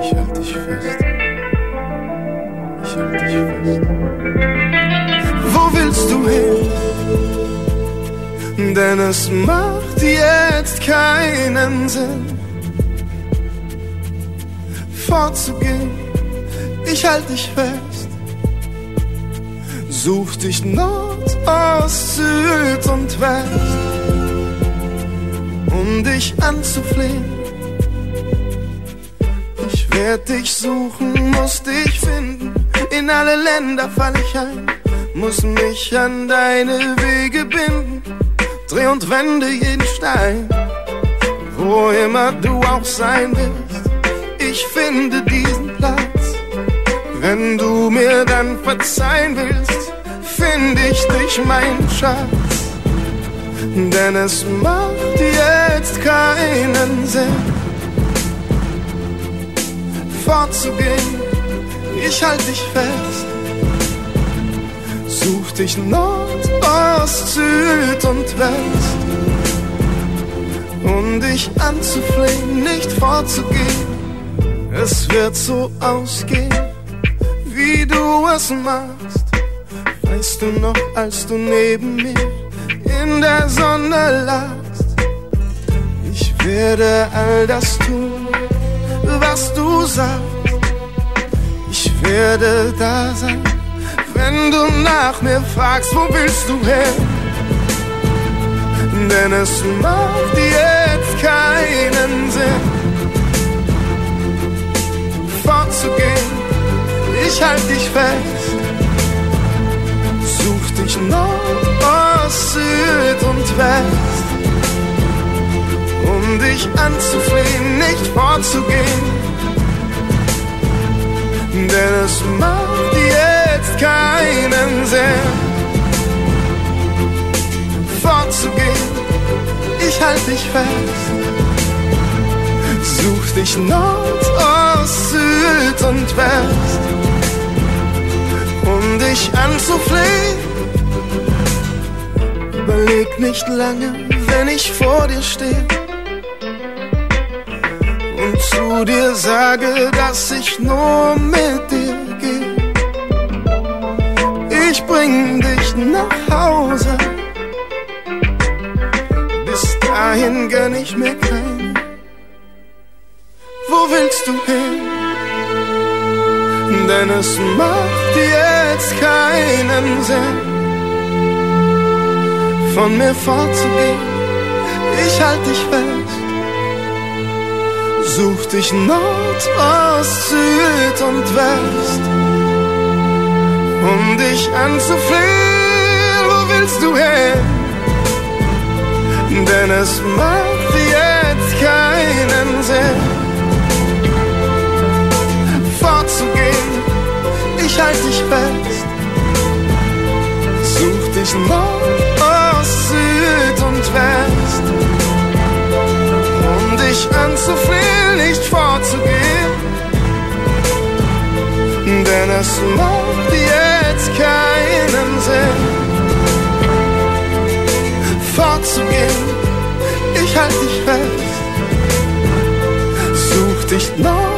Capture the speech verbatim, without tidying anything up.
Ich halt dich fest. Ich halt dich fest. Wo willst du hin? Denn es macht jetzt keinen Sinn, fortzugehen. Ich halt dich fest. Such dich Nord, Ost, Süd und West, um dich anzuflehen. Ich werd dich suchen, muss dich finden. In alle Länder fall ich ein, muss mich an deine Wege binden. Dreh und wende jeden Stein, wo immer du auch sein willst. Ich finde diesen Platz, wenn du mir dann verzeihen willst, find ich dich, mein Schatz. Denn es macht jetzt keinen Sinn, fortzugehen. Ich halt dich fest. Such dich Nord, Ost, Süd und West, um dich anzuflehen, nicht fortzugehen. Es wird so ausgehen, wie du es machst. Weißt du noch, als du neben mir in der Sonne lagst? Ich werde all das tun, was du sagst. Ich werde da sein, wenn du nach mir fragst. Wo willst du hin? Denn es macht jetzt keinen Sinn, fortzugehen. Ich halt dich fest. Such dich Nord, Ost, Süd und West, um dich anzuflehen, nicht fortzugehen. Denn es macht jetzt keinen Sinn, fortzugehen. Ich halt dich fest. Such dich Nord, Ost, Süd und West, um dich anzuflehen. Überleg nicht lange, wenn ich vor dir stehe und zu dir sage, dass ich nur mit dir gehe. Ich bring dich nach Hause, bis dahin gönn ich mir keine. Wo willst du hin? Denn es macht jetzt keinen Sinn, von mir fortzugehen. Ich halt dich fest. Such dich Nord, Ost, Süd und West, um dich anzuflehen. Wo willst du hin? Denn es macht jetzt keinen Sinn, fortzugehen. Ich halt dich fest. Such dich Nord, Ost, Süd und West, um dich anzuflehen, nicht fortzugehen. Denn es macht jetzt keinen Sinn, fortzugehen. Ich halt dich fest. Such dich Nord,